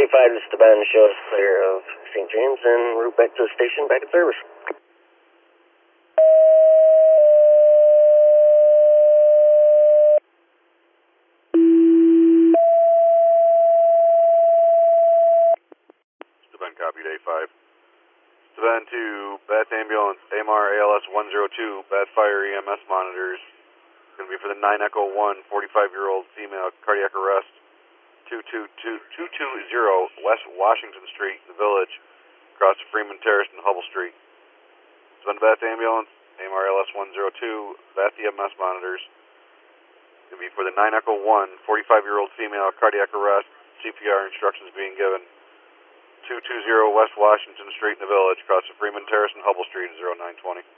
5, this is the band. Show us clear of St. James and route back to the station, back in service. Steven, copied A5. Steven to Bath Ambulance, AMR ALS 102, Bath Fire EMS monitors. Going to be for the 9 Echo 1, 45-year-old female, cardiac arrest. 220 West Washington Street, the Village, across Freeman Terrace and Hubble Street. Steven Bath Ambulance, AMR ALS 102, Bath EMS monitors. Going to be for the 9 Echo 1, 45-year-old female, cardiac arrest. CPR instructions being given. 220 West Washington Street in the Village, across Freeman Terrace and Hubble Street, 0920.